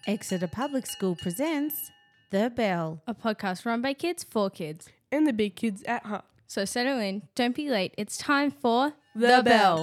Exeter Public School presents The Bell. A podcast run by kids for kids. And the big kids at heart. So settle in, don't be late. It's time for The Bell.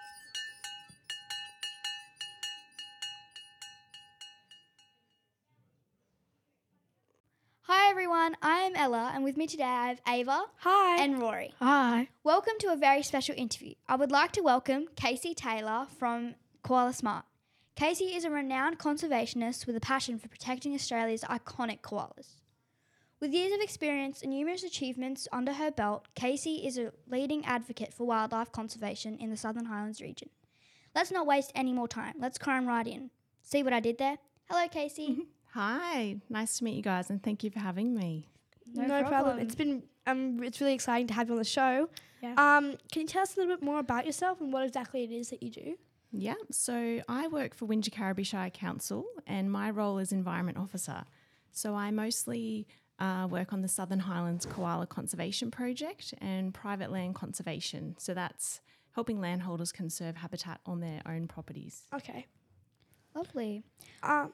Hi everyone, I am Ella and with me today I have Ava Hi. and Rory. Hi. Welcome to a very special interview. I would like to welcome Casey Taylor from Koala Smart. Casey is a renowned conservationist with a passion for protecting Australia's iconic koalas. With years of experience and numerous achievements under her belt, Casey is a leading advocate for wildlife conservation in the Southern Highlands region. Let's not waste any more time. Let's climb right in. See what I did there? Hello, Casey. Hi, nice to meet you guys and thank you for having me. No problem. It's really exciting to have you on the show. Yeah. Can you tell us a little bit more about yourself and what exactly it is that you do? Yeah, so I work for Wingecarribee Shire Council and my role is Environment Officer. So I mostly work on the Southern Highlands Koala Conservation Project and private land conservation. So that's helping landholders conserve habitat on their own properties. Okay. Lovely. Oh,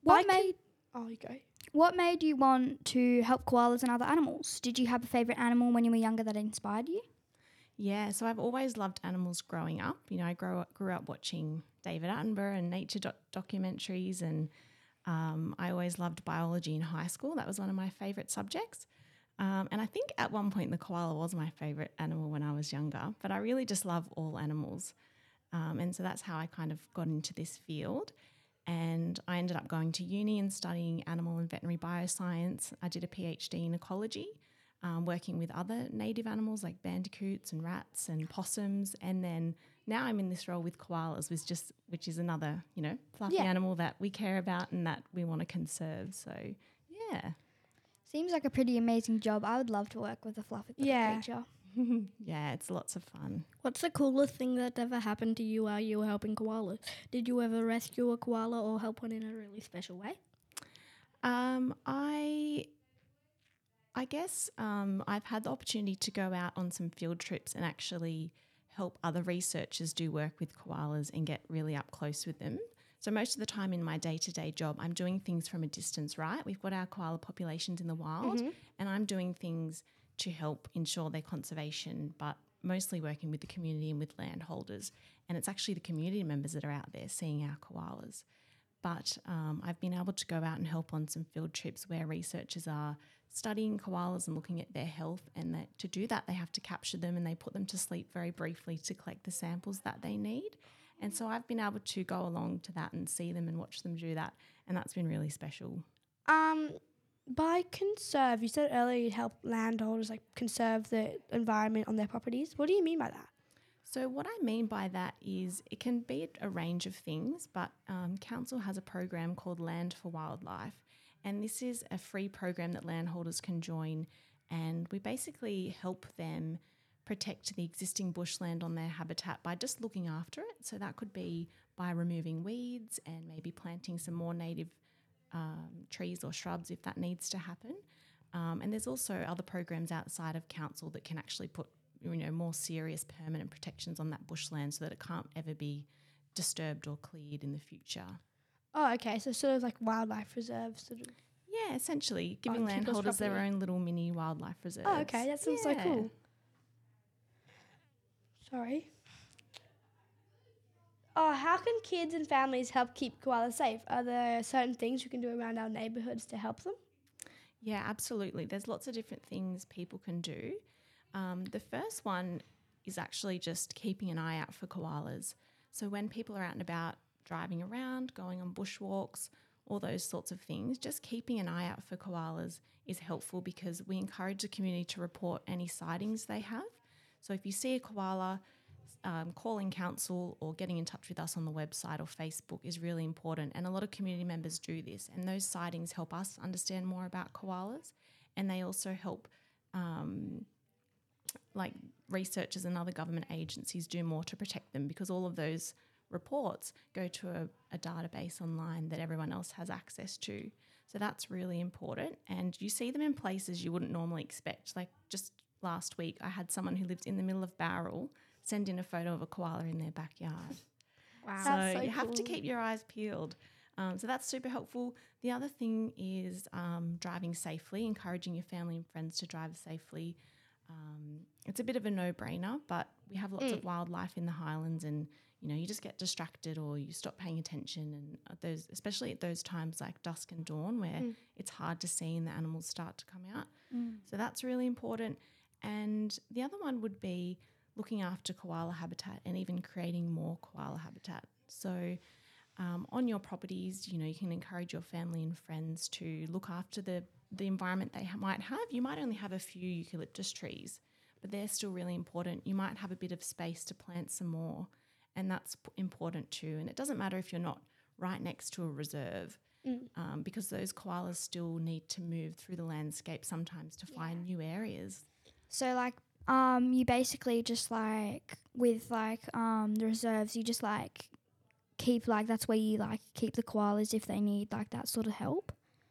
you go. What made you want to help koalas and other animals? Did you have a favourite animal when you were younger that inspired you? Yeah, so I've always loved animals growing up. You know, I grew up watching David Attenborough and nature documentaries and I always loved biology in high school. That was one of my favourite subjects. And I think at one point the koala was my favourite animal when I was younger, but I really just love all animals. And so that's how I kind of got into this field. And I ended up going to uni and studying animal and veterinary bioscience. I did a PhD in ecology, working with other native animals like bandicoots and rats and possums. And then now I'm in this role with koalas, which is another, fluffy animal that we care about and that we want to conserve. So, yeah. Seems like a pretty amazing job. I would love to work with a fluffy creature. Yeah, it's lots of fun. What's the coolest thing that ever happened to you while you were helping koalas? Did you ever rescue a koala or help one in a really special way? I guess I've had the opportunity to go out on some field trips and actually help other researchers do work with koalas and get really up close with them. So most of the time in my day-to-day job, I'm doing things from a distance, right? We've got our koala populations in the wild and I'm doing things to help ensure their conservation, but mostly working with the community and with landholders. And it's actually the community members that are out there seeing our koalas. But I've been able to go out and help on some field trips where researchers are studying koalas and looking at their health, and that to do that they have to capture them and they put them to sleep very briefly to collect the samples that they need. And so I've been able to go along to that and see them and watch them do that, and that's been really special. By conserve, you said earlier you'd help landholders conserve the environment on their properties. What do you mean by that? So what I mean by that is it can be a range of things, but Council has a program called Land for Wildlife, and this is a free program that landholders can join, and we basically help them protect the existing bushland on their habitat by just looking after it. So that could be by removing weeds and maybe planting some more native trees or shrubs if that needs to happen. And there's also other programs outside of council that can actually put more serious permanent protections on that bushland so that it can't ever be disturbed or cleared in the future. Oh, okay. So sort of like wildlife reserves. Yeah, essentially giving landholders their own little mini wildlife reserves. Oh, okay. That sounds so cool. Sorry. Oh, how can kids and families help keep koalas safe? Are there certain things you can do around our neighbourhoods to help them? Yeah, absolutely. There's lots of different things people can do. The first one is actually just keeping an eye out for koalas. So when people are out and about driving around, going on bushwalks, all those sorts of things, just keeping an eye out for koalas is helpful because we encourage the community to report any sightings they have. So if you see a koala, calling council or getting in touch with us on the website or Facebook is really important, and a lot of community members do this, and those sightings help us understand more about koalas, and they also help researchers and other government agencies do more to protect them because all of those reports go to a database online that everyone else has access to. So that's really important, and you see them in places you wouldn't normally expect. Like just last week I had someone who lives in the middle of Bowral send in a photo of a koala in their backyard. Wow. So That's so you have to cool. keep your eyes peeled. So that's super helpful. The other thing is driving safely, encouraging your family and friends to drive safely. It's a bit of a no-brainer, but we have lots of wildlife in the highlands, and you just get distracted or you stop paying attention, and especially at those times like dusk and dawn where it's hard to see and the animals start to come out. So that's really important. And the other one would be looking after koala habitat and even creating more koala habitat. So on your properties, you can encourage your family and friends to look after the environment they might have. You might only have a few eucalyptus trees, but they're still really important. You might have a bit of space to plant some more, and that's important too. And it doesn't matter if you're not right next to a reserve, because those koalas still need to move through the landscape sometimes to find new areas. So like you basically just like with like the reserves, you just like keep like that's where you like keep the koalas if they need like that sort of help.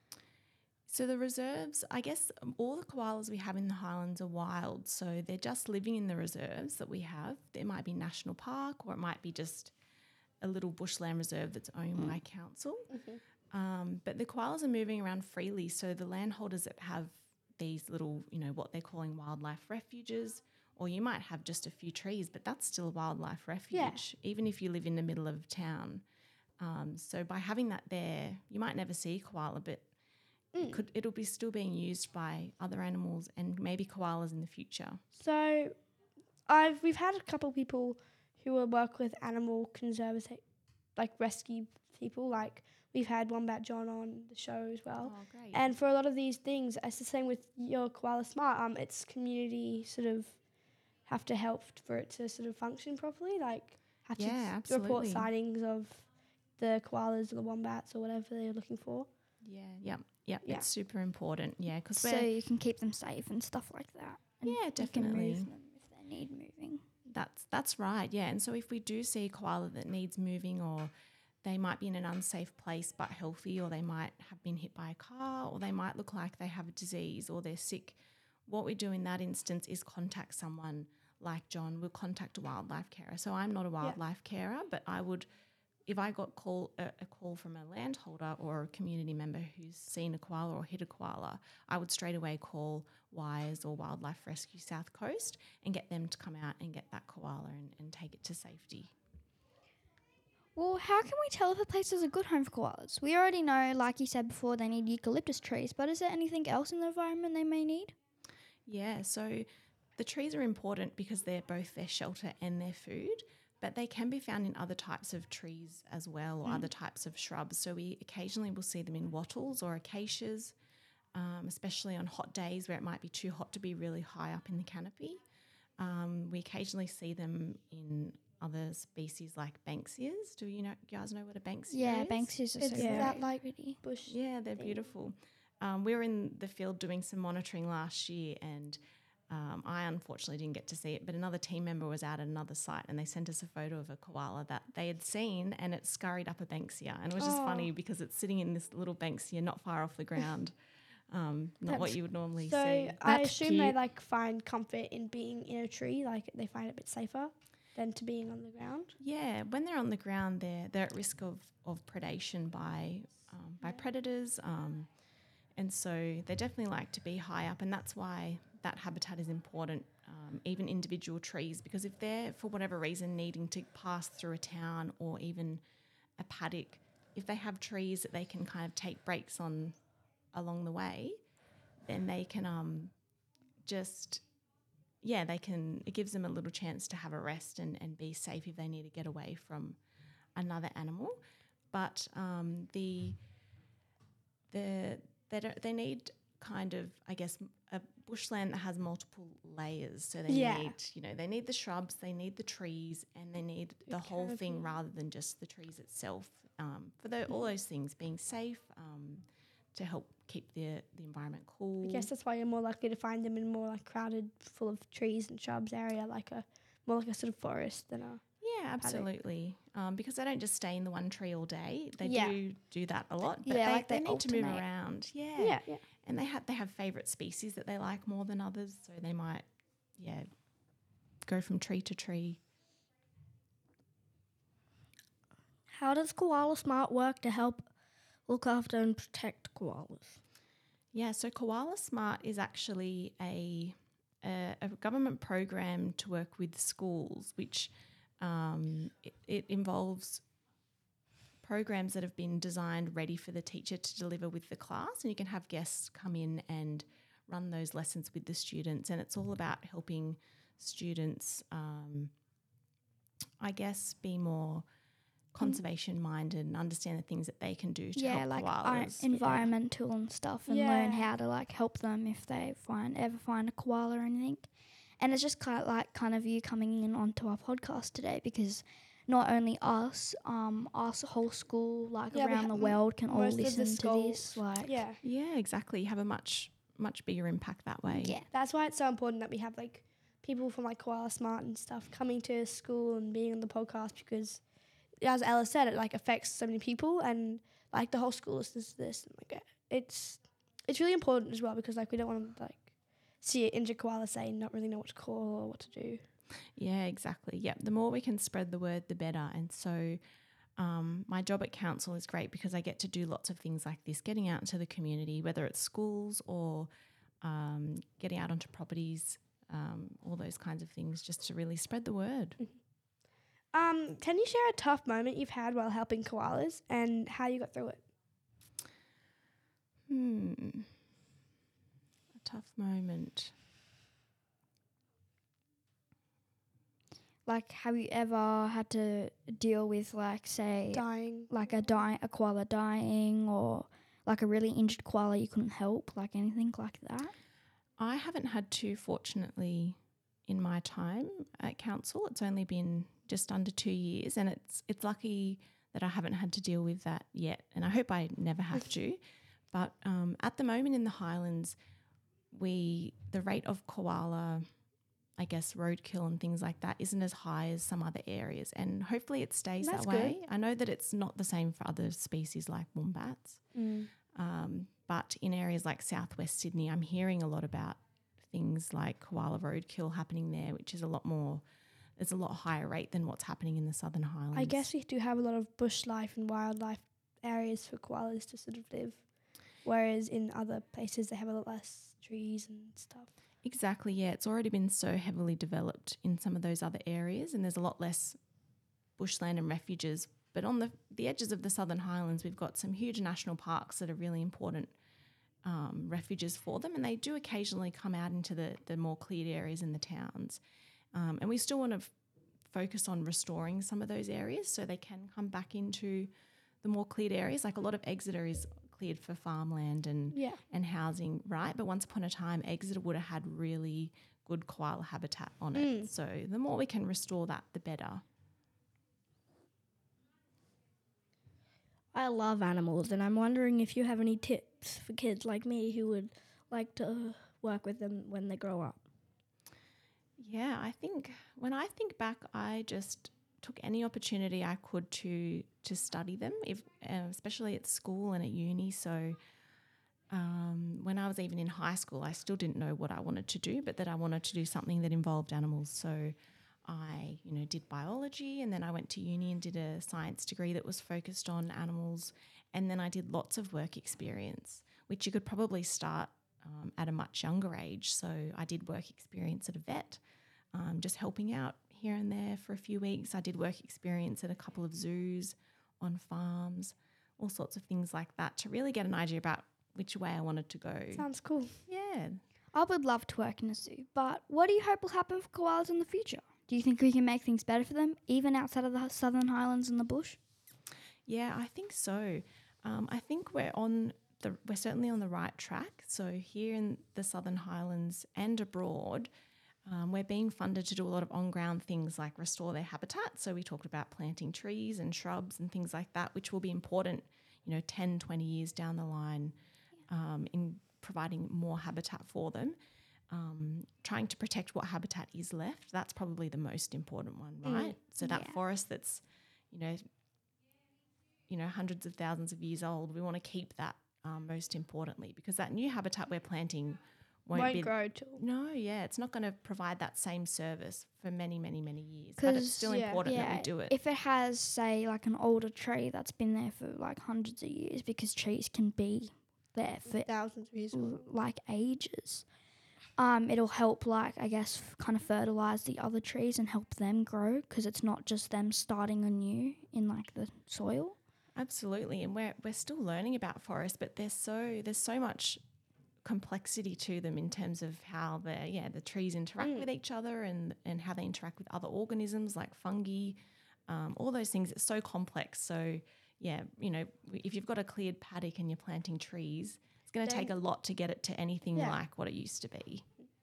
So the reserves, I guess all the koalas we have in the highlands are wild, so they're just living in the reserves that we have. There might be national park, or it might be just a little bushland reserve that's owned by council. But the koalas are moving around freely, so the landholders that have these little, what they're calling wildlife refuges, or you might have just a few trees, but that's still a wildlife refuge, even if you live in the middle of town. So by having that there, you might never see a koala, but it'll be still being used by other animals and maybe koalas in the future. So we've had a couple people who will work with animal conservancy, like rescue people. Like we've had Wombat John on the show as well. Oh, great. And for a lot of these things, it's the same with your Koala Smart. It's community sort of have to help for it to sort of function properly. Like have to report absolutely. sightings of the koalas or the wombats or whatever they're looking for. Yeah. It's super important. Yeah, because so you can keep them safe and stuff like that. And Yeah, you can definitely. move them if they need moving. That's right. Yeah, and so if we do see a koala that needs moving, or they might be in an unsafe place but healthy, or they might have been hit by a car, or they might look like they have a disease or they're sick, what we do in that instance is contact someone like John. We'll contact a wildlife carer. So I'm not a wildlife carer, but I would, if I got a call from a landholder or a community member who's seen a koala or hit a koala, I would straight away call WISE or Wildlife Rescue South Coast and get them to come out and get that koala and take it to safety. Well, how can we tell if a place is a good home for koalas? We already know, like you said before, they need eucalyptus trees, but is there anything else in the environment they may need? Yeah, so the trees are important because they're both their shelter and their food, but they can be found in other types of trees as well, or other types of shrubs. So we occasionally will see them in wattles or acacias, especially on hot days where it might be too hot to be really high up in the canopy. We occasionally see them in other species like Banksias. Do you guys know what a Banksia Yeah, is? Banksias are so It's great. that Like pretty. bush. Yeah, they're beautiful. We were in the field doing some monitoring last year, and I unfortunately didn't get to see it, but another team member was out at another site and they sent us a photo of a koala that they had seen, and it scurried up a Banksia. And it was just funny because it's sitting in this little Banksia not far off the ground, not what you would normally So see. I That's assume they cute. like find comfort in being in a tree. Like they find it a bit safer than to being on the ground. Yeah, when they're on the ground, they're at risk of predation by predators, and so they definitely like to be high up, and that's why that habitat is important, even individual trees, because if they're, for whatever reason, needing to pass through a town or even a paddock, if they have trees that they can kind of take breaks on along the way, then they can it gives them a little chance to have a rest and be safe if they need to get away from another animal. But they need kind of, I guess, a bushland that has multiple layers. So they need the shrubs, they need the trees, and they need the whole thing rather than just the trees itself. For all those things, being safe, to help keep the environment cool. I guess that's why you're more likely to find them in more like crowded, full of trees and shrubs area, more like a sort of forest than a. Yeah, absolutely. Because they don't just stay in the one tree all day. They Yeah. do that a lot. But Yeah, they they need to move alternate. around. Yeah. Yeah. And they have favourite species that they like more than others. So they might, go from tree to tree. How does Koala Smart work to help look after and protect koalas? Yeah, so Koala Smart is actually a government program to work with schools, which it involves programs that have been designed ready for the teacher to deliver with the class, and you can have guests come in and run those lessons with the students, and it's all about helping students, I guess, be more conservation minded and understand the things that they can do to help koalas. Environmental and stuff, and Yeah. learn how to like help them if they ever find a koala or anything. And it's just kind of you coming in onto our podcast today, because not only us, whole school, like Yeah, we around the ha- world can all most of the listen to schools- this. Like, Yeah. Yeah, exactly. You have a much bigger impact that way. yeah. That's why it's so important that we have like people from like Koala Smart and stuff coming to school and being on the podcast, because as Ella said, it like affects so many people, and like the whole school listens to this. And, like it's really important as well, because like we don't want to like see an injured koala say not really know what to call or what to do. Yeah, exactly. Yep. The more we can spread the word, the better. And so my job at council is great because I get to do lots of things like this, getting out into the community, whether it's schools or getting out onto properties, all those kinds of things, just to really spread the word. Can you share a tough moment you've had while helping koalas and how you got through it? A tough moment. Like, have you ever had to deal with, like, say, Dying. like a koala dying, or like a really injured koala you couldn't help, like anything like that? I haven't had to, fortunately, in my time at council. It's only been just under 2 years, and it's lucky that I haven't had to deal with that yet, and I hope I never have to. But at the moment in the Highlands, the rate of koala, I guess, roadkill and things like that isn't as high as some other areas, and hopefully it stays That's that way. I know that it's not the same for other species like wombats, but in areas like southwest Sydney, I'm hearing a lot about things like koala roadkill happening there, which is there's a lot higher rate than what's happening in the Southern Highlands. I guess we do have a lot of bush life and wildlife areas for koalas to sort of live, whereas in other places they have a lot less trees and stuff. Exactly, yeah. It's already been so heavily developed in some of those other areas, and there's a lot less bushland and refuges. But on the edges of the Southern Highlands, we've got some huge national parks that are really important refuges for them, and they do occasionally come out into the more cleared areas in the towns. And we still want to focus on restoring some of those areas so they can come back into the more cleared areas. Like a lot of Exeter is cleared for farmland and housing, right? But once upon a time, Exeter would have had really good koala habitat on it. So the more we can restore that, the better. I love animals, and I'm wondering if you have any tips for kids like me who would like to work with them when they grow up. Yeah, I think when I think back, I just took any opportunity I could to study them, especially at school and at uni. So when I was even in high school, I still didn't know what I wanted to do, but that I wanted to do something that involved animals. So I, did biology, and then I went to uni and did a science degree that was focused on animals, and then I did lots of work experience, which you could probably start at a much younger age. So I did work experience at a vet, just helping out here and there for a few weeks. I did work experience at a couple of zoos, on farms, all sorts of things like that, to really get an idea about which way I wanted to go. Sounds cool. Yeah. I would love to work in a zoo, but what do you hope will happen for koalas in the future? Do you think we can make things better for them, even outside of the Southern Highlands and the bush? Yeah, I think so. I think we're certainly on the right track. So here in the Southern Highlands and abroad, we're being funded to do a lot of on-ground things like restore their habitat. So we talked about planting trees and shrubs and things like that, which will be important, 10, 20 years down the line in providing more habitat for them. Trying to protect what habitat is left, that's probably the most important one, right? So that forest that's, hundreds of thousands of years old, we want to keep that most importantly, because that new habitat we're planting Won't grow till. No, yeah, it's not going to provide that same service for many, many, many years. But it's 'Cause, still yeah. important that we do it. If it has, say, like an older tree that's been there for like hundreds of years, because trees can be there for Thousands of years. like ages, it'll help, like, I guess, kind of fertilize the other trees and help them grow, because it's not just them starting anew in like the soil. Absolutely, and we're still learning about forests, but there's so much complexity to them in terms of how the trees interact with each other and how they interact with other organisms like fungi, all those things. It's so complex. So yeah, if you've got a cleared paddock and you're planting trees, it's going to take a lot to get it to anything like what it used to be.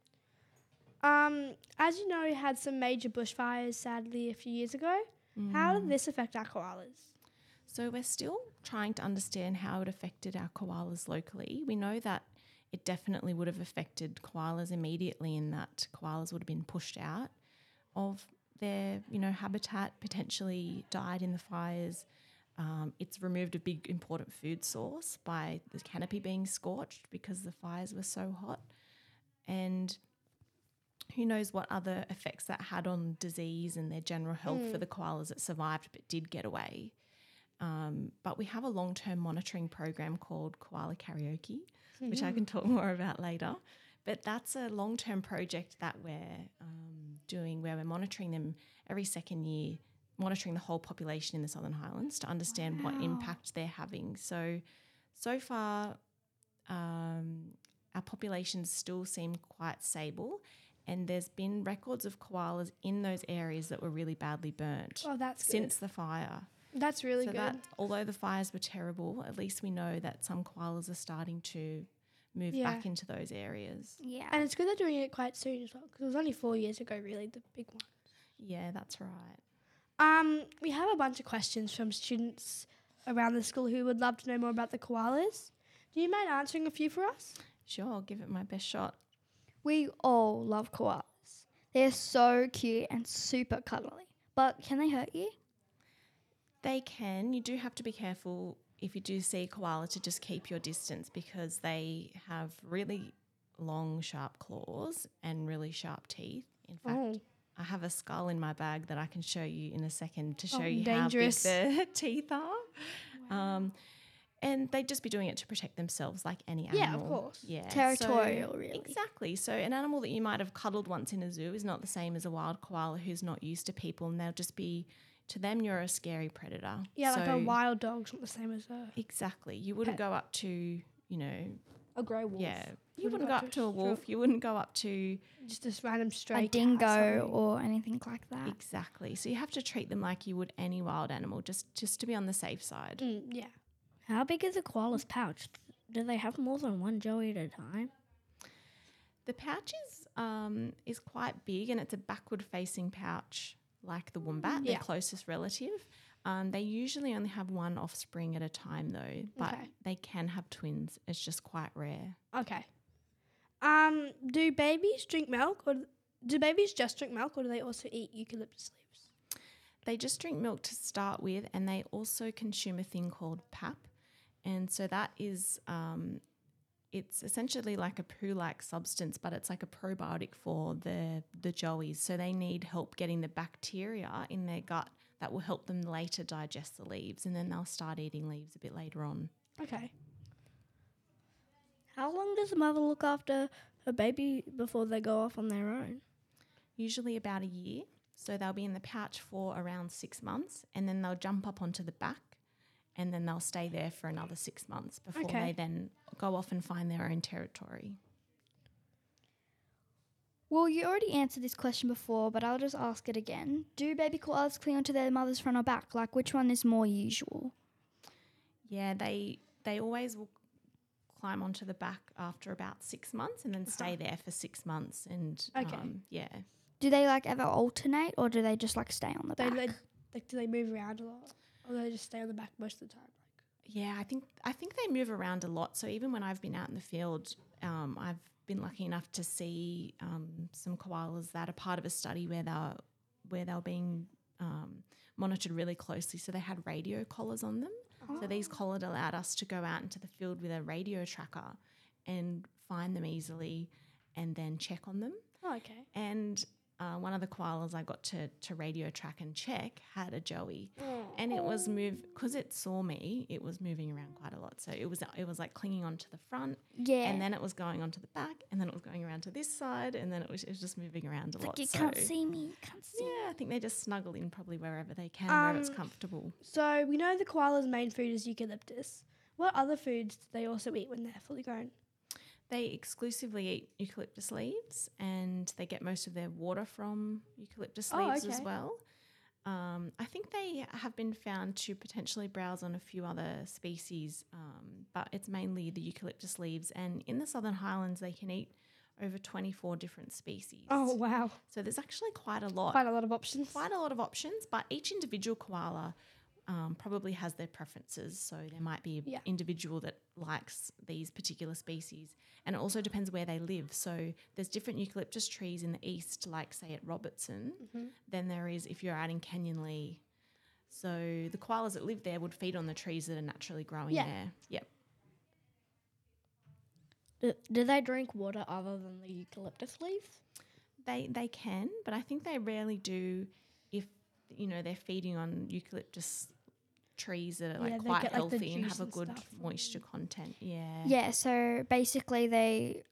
As you know, we had some major bushfires sadly a few years ago. How did this affect our koalas? So we're still trying to understand how it affected our koalas locally. We know that it definitely would have affected koalas immediately, in that koalas would have been pushed out of their, habitat, potentially died in the fires. It's removed a big important food source by the canopy being scorched because the fires were so hot. And who knows what other effects that had on disease and their general health for the koalas that survived but did get away. But we have a long-term monitoring program called Koala Karaoke, which I can talk more about later. But that's a long-term project that we're doing, where we're monitoring them every second year, monitoring the whole population in the Southern Highlands to understand what impact they're having. So far, our populations still seem quite stable, and there's been records of koalas in those areas that were really badly burnt Oh, that's good. since the fire. That's really good. That, although the fires were terrible, at least we know that some koalas are starting to move back into those areas. Yeah. And it's good they're doing it quite soon as well, because it was only 4 years ago, really, the big one. Yeah, that's right. We have a bunch of questions from students around the school who would love to know more about the koalas. Do you mind answering a few for us? Sure, I'll give it my best shot. We all love koalas. They're so cute and super cuddly. But can they hurt you? They can. You do have to be careful if you do see a koala to just keep your distance, because they have really long, sharp claws and really sharp teeth. In fact, I have a skull in my bag that I can show you in a second to show you dangerous. how big their teeth are. Wow. And they'd just be doing it to protect themselves like any animal. Yeah, of course. Yeah, Territorial, really. Exactly. So an animal that you might have cuddled once in a zoo is not the same as a wild koala who's not used to people, and they'll just be, to them, you're a scary predator. Yeah, like a So- wild dog's not the same as a Exactly. You wouldn't go up to, grey wolf. yeah, you wouldn't go up to a wolf. You wouldn't go up to, Just this random stray A dingo cat, or anything like that. exactly. So you have to treat them like you would any wild animal, just to be on the safe side. yeah. How big is a koala's pouch? Do they have more than one joey at a time? The pouch is quite big, and it's a backward-facing pouch like the wombat, their closest relative. They usually only have one offspring at a time, though, but they can have twins. It's just quite rare. Okay. Do babies drink milk, or do babies just drink milk, or do they also eat eucalyptus leaves? They just drink milk to start with, and they also consume a thing called pap. And so that is, it's essentially like a poo-like substance, but it's like a probiotic for the joeys. So they need help getting the bacteria in their gut that will help them later digest the leaves, and then they'll start eating leaves a bit later on. Okay. How long does the mother look after her baby before they go off on their own? Usually about a year. So they'll be in the pouch for around 6 months, and then they'll jump up onto the back, and then they'll stay there for another 6 months before they then go off and find their own territory. Well, you already answered this question before, but I'll just ask it again. Do baby koalas cling onto their mother's front or back? Like, which one is more usual? Yeah, they always will climb onto the back after about 6 months and then stay there for 6 months. And yeah. Do they like ever alternate, or do they just like stay on the back? Do they move around a lot, or do they just stay on the back most of the time? Yeah, I think they move around a lot. So even when I've been out in the field, I've been lucky enough to see some koalas that are part of a study where they were being monitored really closely. So they had radio collars on them. So these collars allowed us to go out into the field with a radio tracker and find them easily and then check on them. Oh, okay. And one of the koalas I got to radio track and check had a joey, and it was because it saw me. It was moving around quite a lot, so it was like clinging onto the front, Yeah. and then it was going onto the back, and then it was going around to this side, and then it was just moving around a lot. Like you so can't see me. You can't see. yeah, I think they just snuggle in probably wherever they can, where it's comfortable. So we know the koala's main food is eucalyptus. What other foods do they also eat when they're fully grown? They exclusively eat eucalyptus leaves, and they get most of their water from eucalyptus leaves as okay. well. I think they have been found to potentially browse on a few other species, but it's mainly the eucalyptus leaves. And in the Southern Highlands, they can eat over 24 different species. Oh, wow. So there's actually quite a lot. Quite a lot of options. Quite a lot of options, but each individual koala probably has their preferences. So there might be an individual that likes these particular species, and it also depends where they live. So there's different eucalyptus trees in the east, like say at Robertson, than there is if you're out in Canyonlee. So the koalas that live there would feed on the trees that are naturally growing there. Yep. Do they drink water other than the eucalyptus leaves? They can, but I think they rarely do if, they're feeding on eucalyptus trees that are Yeah, they quite get, like, the healthy and juice have a and good stuff. moisture content. Yeah. Yeah, so basically they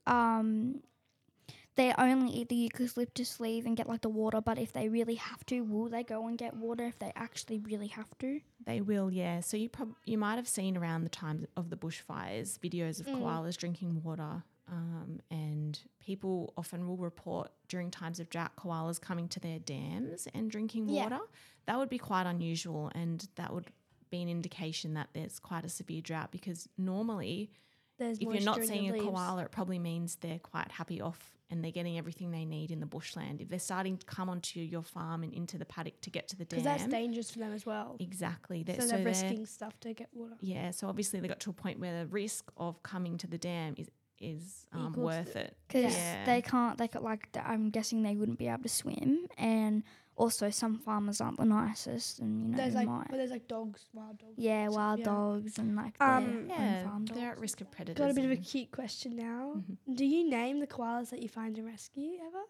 only eat the eucalyptus leaf and get like the water, but if they really have to, will they go and get water if they actually really have to? They will, yeah. So you might have seen around the time of the bushfires videos of koalas drinking water, and people often will report during times of drought koalas coming to their dams and drinking water. That would be quite unusual, and that would be an indication that there's quite a severe drought, because normally There's if you're moisture not in the seeing a leaves. koala, it probably means they're quite happy off and they're getting everything they need in the bushland. If they're starting to come onto your farm and into the paddock to get to the dam. Because that's dangerous for them as well. Exactly. So they're risking stuff to get water. Yeah, so obviously they got to a point where the risk of coming to the dam is Equals worth the- it. Because Yeah. they can't, I'm guessing they wouldn't be able to swim, and also some farmers aren't the nicest, and There's they like, might. but there's like dogs, wild dogs. Yeah, stuff, wild yeah. dogs and like Um, their own Yeah, farm dogs. they're at risk of predators. Got a bit of a and- cute question now. Mhm. Do you name the koalas that you find and rescue ever?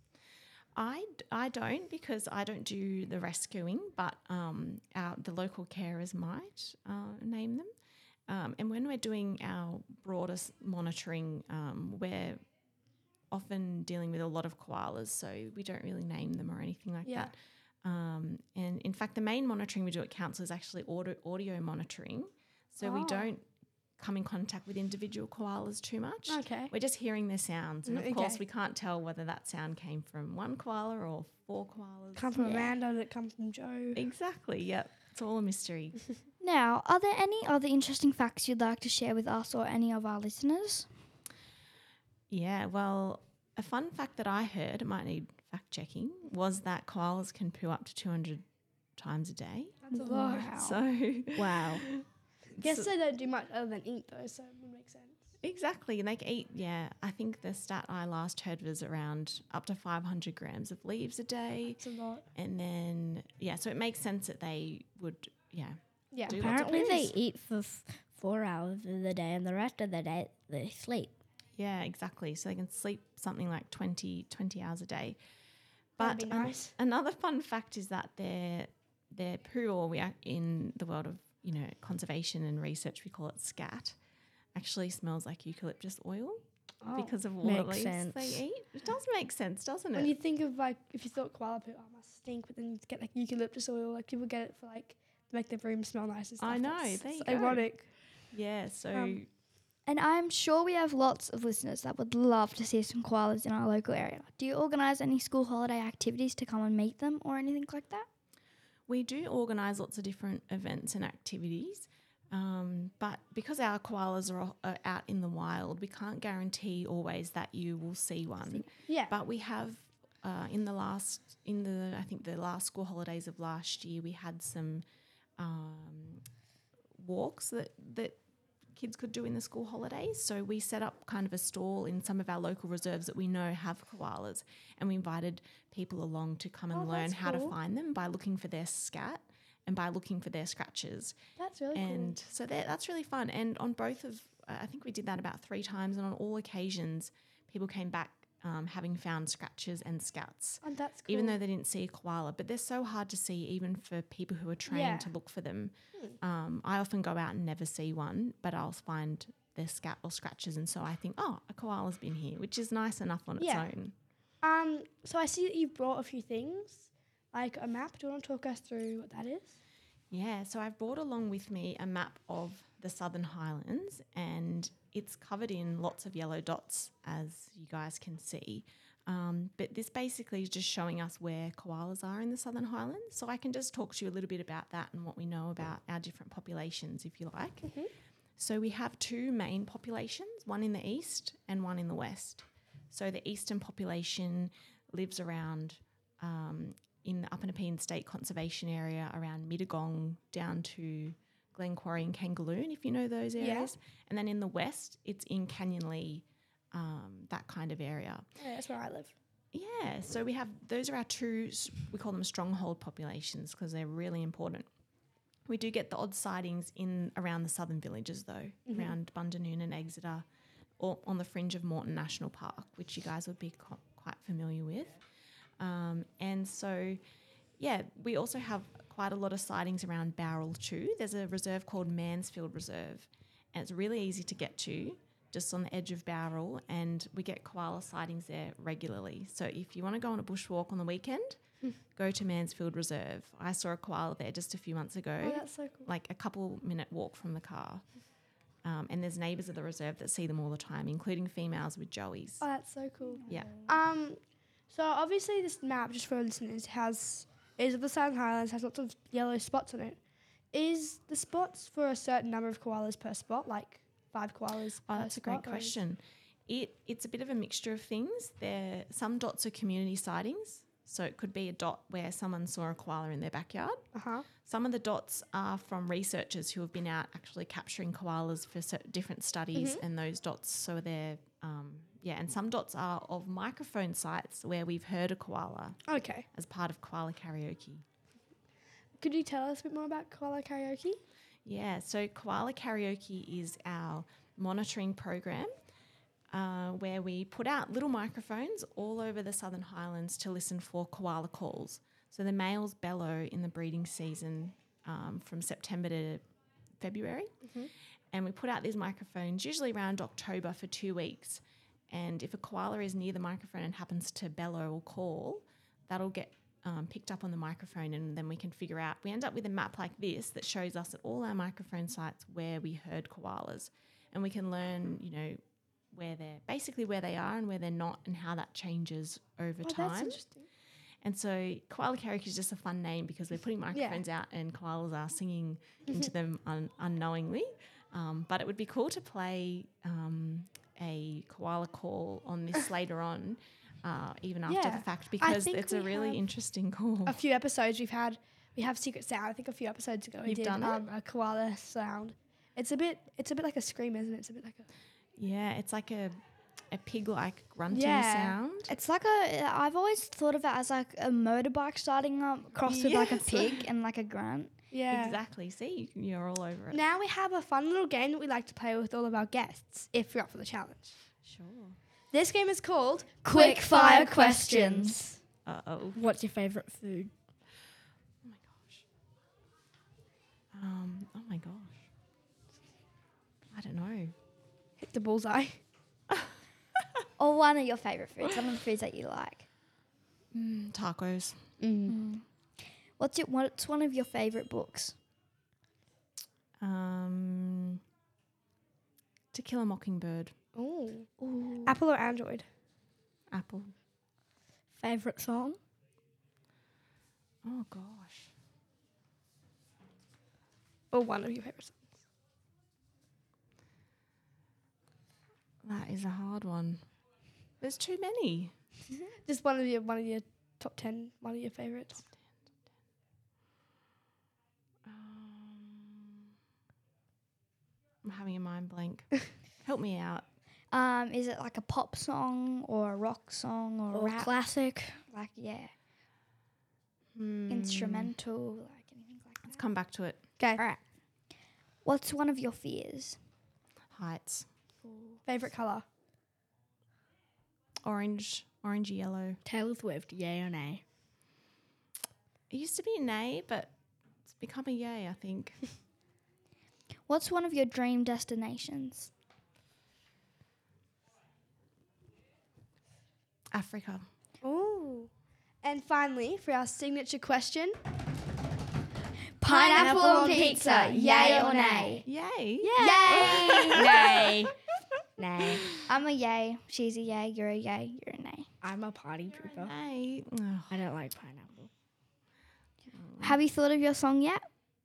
I don't, because I don't do the rescuing, but the local carers might name them. And when we're doing our broadest monitoring, we're often dealing with a lot of koalas, so we don't really name them or anything like Yeah. that. And in fact, the main monitoring we do at council is actually audio monitoring, so we Oh. don't come in contact with individual koalas too much. Okay. We're just hearing their sounds, and of Okay. course we can't tell whether that sound came from one koala or 4 koalas. Come from Yeah. Amanda, did it come from Joe? Exactly, yep. It's all a mystery. Now, are there any other interesting facts you'd like to share with us or any of our listeners? Yeah, well, a fun fact that I heard, it might need fact checking, was that koalas can poo up to 200 times a day. That's a lot. Wow. So Wow. Guess they don't do much other than eat though, so it would make sense. exactly, and they can eat, I think the stat I last heard was around up to 500 grams of leaves a day. It's a lot. And then, so it makes sense that they would, Yeah. do lots of Apparently they poos. eat for 4 hours of the day, and the rest of the day they sleep. Yeah, exactly. So they can sleep something like 20 hours a day. That'd But be nice. another fun fact is that their poo, or in the world of conservation and research, we call it scat, actually smells like eucalyptus oil because of what Makes leaves sense. they eat. It does make sense, doesn't When it? you think of like, if you thought koala poo, oh, it must stink, but then you get like eucalyptus oil, like people get it for like to make their room smell nice and stuff. I know, That's there you so go. ironic. Yeah, so And I'm sure we have lots of listeners that would love to see some koalas in our local area. Do you organise any school holiday activities to come and meet them or anything like that? we do organise lots of different events and activities. But because our koalas are out in the wild, we can't guarantee always that you will see one. Yeah. But we have I think the last school holidays of last year, we had some walks that kids could do in the school holidays. So we set up kind of a stall in some of our local reserves that we know have koalas, and we invited people along to come and Oh, learn that's how to cool. find them by looking for their scat and by looking for their scratches. That's really And so that's really fun. And on both of, I think we did that about 3 times, and on all occasions, people came back having found scratches and scouts, Oh, that's cool. even though they didn't see a koala. But they're so hard to see even for people who are trained Yeah. to look for them. I often go out and never see one, but I'll find their scat or scratches. And so I think, oh, a koala's been here, which is nice enough on its Yeah. own. So I see that you've brought a few things, like a map. Do you want to talk us through what that is? Yeah, so I've brought along with me a map of the Southern Highlands, and it's covered in lots of yellow dots, as you guys can see. But this basically is just showing us where koalas are in the Southern Highlands. So I can just talk to you a little bit about that and what we know about our different populations, if you like. So we have two main populations, one in the east and one in the west. So the eastern population lives around in the Upper Nepean State Conservation Area around Mittagong down to Glenquarry and Kangaloo, if you know those areas. And then in the west, it's in Canyonlee, that kind of area. Yeah, that's where I live. Yeah, so we have, those are our two, we call them stronghold populations because they're really important. We do get the odd sightings in around the southern villages though, around Bundanoon and Exeter, or on the fringe of Moreton National Park, which you guys would be quite familiar with. And so, yeah, we also have quite a lot of sightings around Bowral too. There's a reserve called Mansfield Reserve, and it's really easy to get to, just on the edge of Bowral, and we get koala sightings there regularly. So if you want to go on a bushwalk on the weekend, go to Mansfield Reserve. I saw a koala there just a few months ago, Oh, that's so cool. like a couple-minute walk from the car. And there's neighbours of the reserve that see them all the time, including females with joeys. Oh, that's so cool. Yeah. So obviously this map, just for our listeners, is of the Southern Highlands, has lots of yellow spots on it. Is the spots for a certain number of koalas per spot, like 5 koalas Oh, per that's a spot? great question. It's a bit of a mixture of things. Some dots are community sightings, so it could be a dot where someone saw a koala in their backyard. Uh-huh. Some of the dots are from researchers who have been out actually capturing koalas for different studies, and those dots, so they're and some dots are of microphone sites where we've heard a koala Okay. as part of koala karaoke. Could you tell us a bit more about koala karaoke? Yeah, so Koala Karaoke is our monitoring program where we put out little microphones all over the Southern Highlands to listen for koala calls. So the males bellow in the breeding season from September to February. And we put out these microphones usually around October for 2 weeks. And if a koala is near the microphone and happens to bellow or call, that'll get picked up on the microphone, and then we can figure out, we end up with a map like this that shows us at all our microphone sites where we heard koalas, and we can learn, where they are and where they're not, and how that changes over Oh, time. that's interesting. And so Koala Karaoke is just a fun name because we're putting microphones out and koalas are singing into them unknowingly. But it would be cool to play a koala call on this later on, even after Yeah. the fact, because think it's a we really have interesting call. A few episodes we have Secret Sound. I think a few episodes ago we You've did done it? a koala sound. It's a bit like a scream, isn't it? It's a bit like a Yeah, it's like a pig-like grunting Yeah. sound. It's like I've always thought of it as like a motorbike starting up crossed with like a Yes. pig and like a grunt. yeah. Exactly. See, you're all over it. Now we have a fun little game that we like to play with all of our guests, if you're up for the challenge. Sure. This game is called Quick fire questions. Uh-oh. What's your favourite food? Oh my gosh. Oh my gosh. I don't know. Hit the bullseye. Or one of your favourite foods, one of the foods that you like. Tacos. What's one of your favourite books? To Kill a Mockingbird. Ooh. Apple or Android? Apple. Favourite song? Oh gosh. Or one of your favourite songs? That is a hard one. There's too many. Just one of your top 10, one of your favourites. I'm having a mind blank. Help me out. Is it like a pop song or a rock song or a Or rap? classic? Like, instrumental, like anything like Let's that. come back to it. Okay. All right. What's one of your fears? Heights. Favourite colour? orangey yellow. Taylor Swift, yay or nay? It used to be a nay, but it's become a yay, I think. What's one of your dream destinations? Africa. Ooh. And finally, for our signature question. Pineapple on pizza, yay or nay? Yay. Yay! Nay. Nay. I'm a yay. She's a yay. You're a yay. You're a nay. I'm a party pooper. Nay. Ugh. I don't like pineapple. Have you thought of your song yet?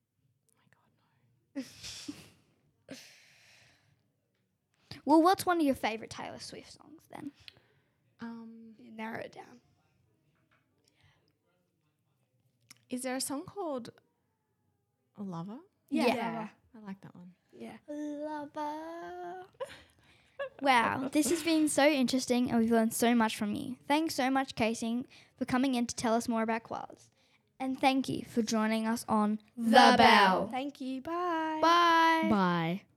Well, what's one of your favourite Taylor Swift songs then? Narrow it down. Is there a song called Lover? Yeah. I like that one. Yeah. Lover. Wow, this has been so interesting and we've learned so much from you. Thanks so much, Casey, for coming in to tell us more about koalas. And thank you for joining us on The Bell. Thank you. Bye. Bye. Bye.